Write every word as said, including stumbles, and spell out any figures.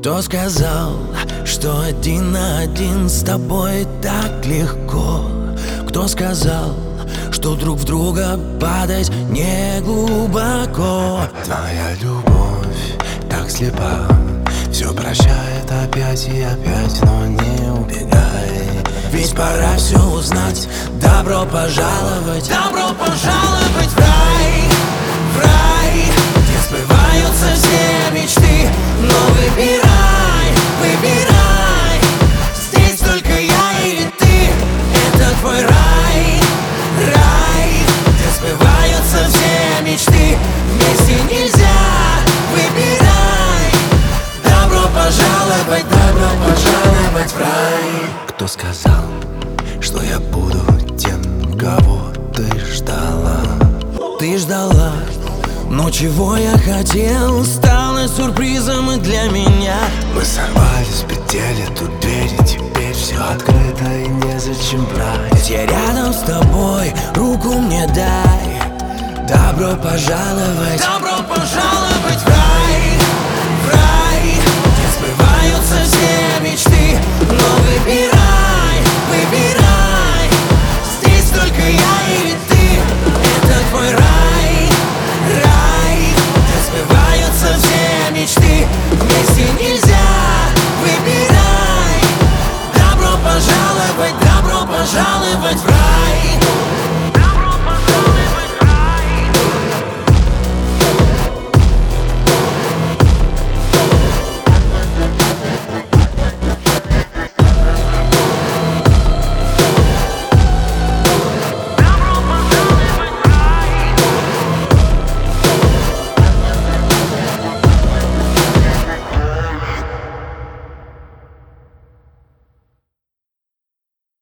Кто сказал, что один на один с тобой так легко? Кто сказал, что друг в друга падать не глубоко? Твоя любовь так слепа, все прощает опять и опять, но не убегай. Ведь пора все узнать. Добро пожаловать, добро пожаловать в рай, в рай, где сбываются все мечты. Но выбирай, выбирай, здесь только я или ты. Это твой рай, рай, где сбываются все мечты. Вместе нельзя, выбирай. Добро пожаловать, добро пожаловать в рай. Кто сказал, что я буду тем, кого ты ждала? Ты ждала, но чего я хотел стало сюрпризом и для меня. Мы сорвались с петель, тут двери, теперь все открыто и незачем брать. Я рядом с тобой, руку мне дай. Добро пожаловать, добро пожаловать в рай, в рай, где сбываются все мечты. Но выбирай, выбирай, здесь только я или ты. Это твой рай, рай, где сбываются все мечты. Вместе нельзя.